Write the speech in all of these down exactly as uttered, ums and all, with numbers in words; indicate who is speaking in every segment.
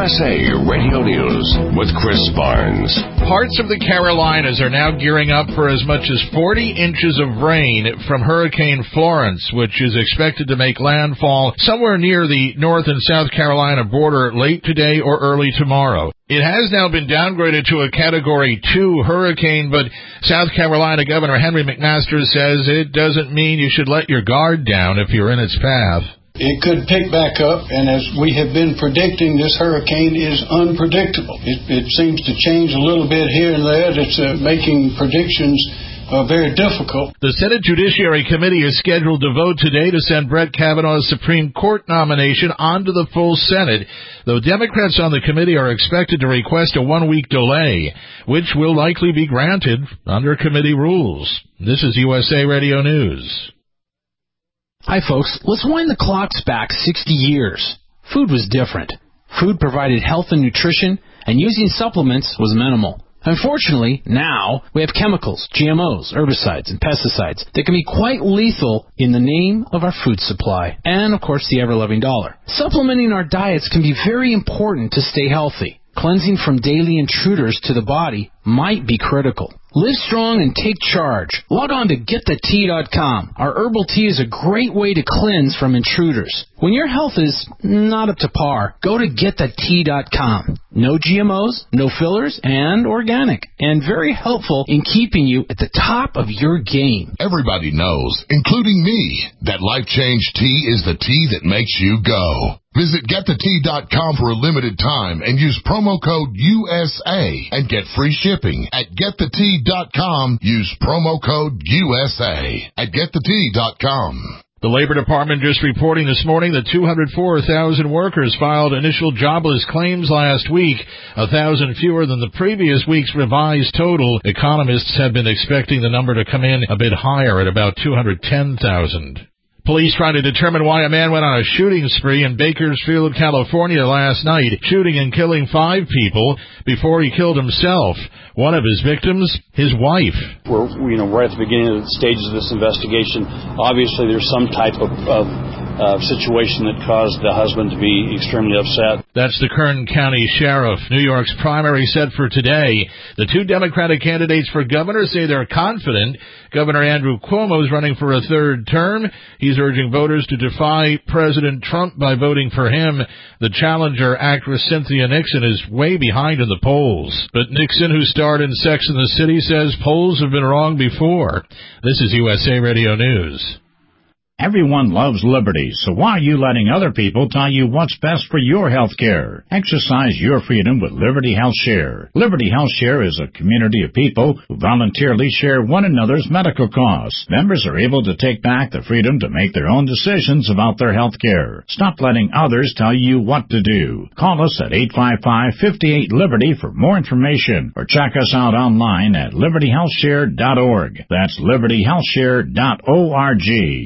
Speaker 1: S A Radio News with Chris Barnes.
Speaker 2: Parts of the Carolinas are now gearing up for as much as forty inches of rain from Hurricane Florence, which is expected to make landfall somewhere near the North and South Carolina border late today or early tomorrow. It has now been downgraded to a Category two hurricane, but South Carolina Governor Henry McMaster says it doesn't mean you should let your guard down if you're in its path.
Speaker 3: It could pick back up, and as we have been predicting, this hurricane is unpredictable. It, it seems to change a little bit here and there. It's uh, making predictions uh, very difficult.
Speaker 2: The Senate Judiciary Committee is scheduled to vote today to send Brett Kavanaugh's Supreme Court nomination onto the full Senate, though Democrats on the committee are expected to request a one-week delay, which will likely be granted under committee rules. This is U S A Radio News.
Speaker 4: Hi, folks. Let's wind the clocks back sixty years. Food was different. Food provided health and nutrition, and using supplements was minimal. Unfortunately, now we have chemicals, G M Os, herbicides, and pesticides that can be quite lethal in the name of our food supply and, of course, the ever-loving dollar. Supplementing our diets can be very important to stay healthy. Cleansing from daily intruders to the body might be critical. Live strong and take charge. Log on to get the tea dot com. Our herbal tea is a great way to cleanse from intruders. When your health is not up to par, go to get the tea dot com. No G M Os, no fillers, and organic. And very helpful in keeping you at the top of your game.
Speaker 5: Everybody knows, including me, that Life Change Tea is the tea that makes you go. Visit get the tea dot com for a limited time and use promo code U S A and get free shipping. At get the tea dot com, use promo code U S A at get the tea dot com.
Speaker 2: The Labor Department just reporting this morning that two hundred four thousand workers filed initial jobless claims last week, one thousand fewer than the previous week's revised total. Economists have been expecting the number to come in a bit higher at about two hundred ten thousand. Police trying to determine why a man went on a shooting spree in Bakersfield, California last night, shooting and killing five people before he killed himself. One of his victims, his wife.
Speaker 6: We're, you know, right at the beginning of the stages of this investigation. Obviously, there's some type of, of uh, situation that caused the husband to be extremely upset.
Speaker 2: That's the Kern County Sheriff. New York's primary set for today. The two Democratic candidates for governor say they're confident. Governor Andrew Cuomo is running for a third term. He's urging voters to defy President Trump by voting for him. The challenger, actress Cynthia Nixon, is way behind in the polls. But Nixon, who starred in Sex and the City, says polls have been wrong before. This is U S A Radio News.
Speaker 7: Everyone loves liberty, so why are you letting other people tell you what's best for your health care? Exercise your freedom with Liberty Health Share. Liberty Health Share is a community of people who voluntarily share one another's medical costs. Members are able to take back the freedom to make their own decisions about their health care. Stop letting others tell you what to do. Call us at eight five five, five eight, Liberty for more information, or check us out online at liberty health share dot org. That's liberty health share dot org.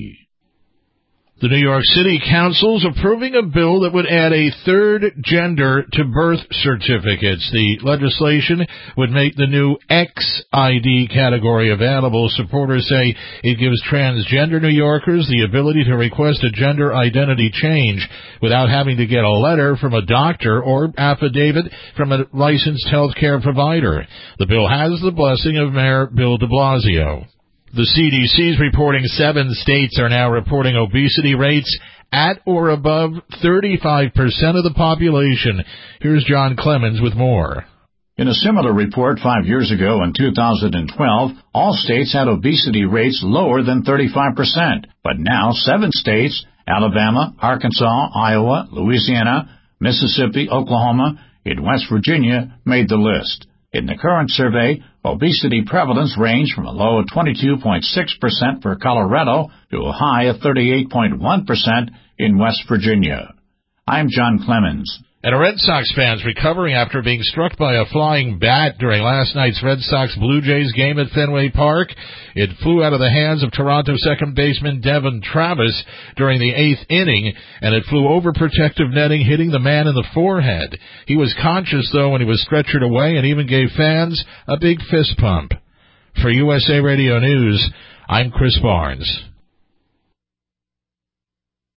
Speaker 2: The New York City Council's approving a bill that would add a third gender to birth certificates. The legislation would make the new X I D category available. Supporters say it gives transgender New Yorkers the ability to request a gender identity change without having to get a letter from a doctor or affidavit from a licensed health care provider. The bill has the blessing of Mayor Bill de Blasio. The C D C is reporting seven states are now reporting obesity rates at or above thirty-five percent of the population. Here's John Clemens with more.
Speaker 7: In a similar report five years ago in two thousand twelve, all states had obesity rates lower than thirty-five percent. But now seven states, Alabama, Arkansas, Iowa, Louisiana, Mississippi, Oklahoma, and West Virginia made the list. In the current survey, obesity prevalence ranged from a low of twenty-two point six percent for Colorado to a high of thirty-eight point one percent in West Virginia. I'm John Clemens.
Speaker 2: And a Red Sox fan's recovering after being struck by a flying bat during last night's Red Sox-Blue Jays game at Fenway Park. It flew out of the hands of Toronto second baseman Devon Travis during the eighth inning, and it flew over protective netting, hitting the man in the forehead. He was conscious, though, when he was stretchered away, and even gave fans a big fist pump. For U S A Radio News, I'm Chris Barnes.